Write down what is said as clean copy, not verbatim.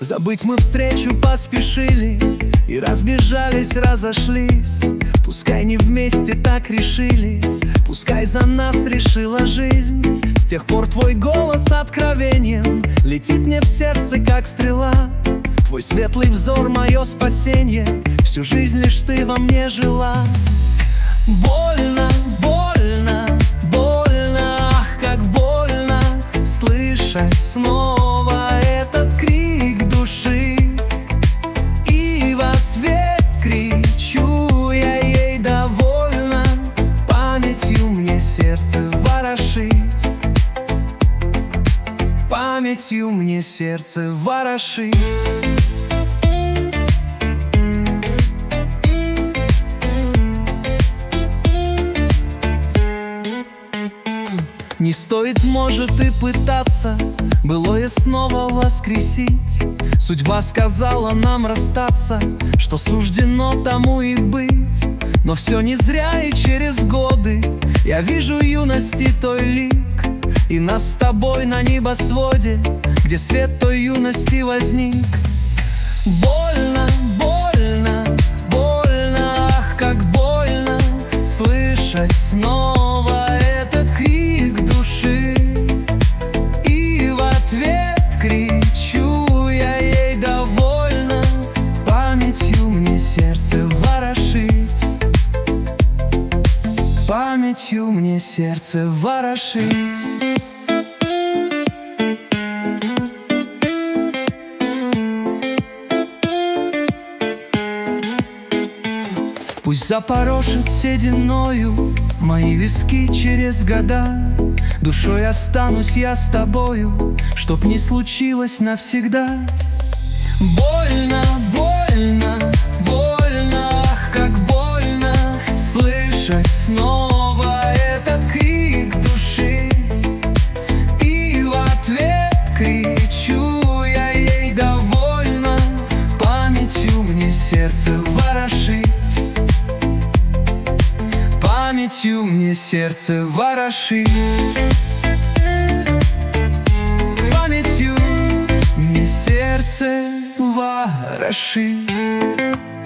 Забыть мы встречу поспешили и разбежались, разошлись. Пускай не вместе так решили, пускай за нас решила жизнь. С тех пор твой голос откровением летит мне в сердце, как стрела. Твой светлый взор — мое спасение, всю жизнь лишь ты во мне жила. Больно, больно, больно, ах, как больно слышать снова этот крик души. И в ответ кричу я ей довольно, памятью мне сердце ворошить. Памятью мне сердце ворошить. Не стоит, может, и пытаться былое снова воскресить. Судьба сказала нам расстаться, что суждено тому и быть. Но все не зря, и через годы я вижу юности той лик. И нас с тобой на небосводе, где свет той юности возник. Больно, больно, больно, ах, как больно слышать снова этот крик души. И в ответ кричу я ей довольно, памятью мне сердце ворошить. Памятью мне сердце ворошить. Пусть запорошит сединою мои виски через года. Душой останусь я с тобою, чтоб не случилось навсегда. Больно, больно, больно, ах, как больно слышать снова этот крик души. И в ответ кричу я ей довольно, памятью мне сердце ворошить. Памятью мне сердце ворошить. Памятью мне сердце ворошить.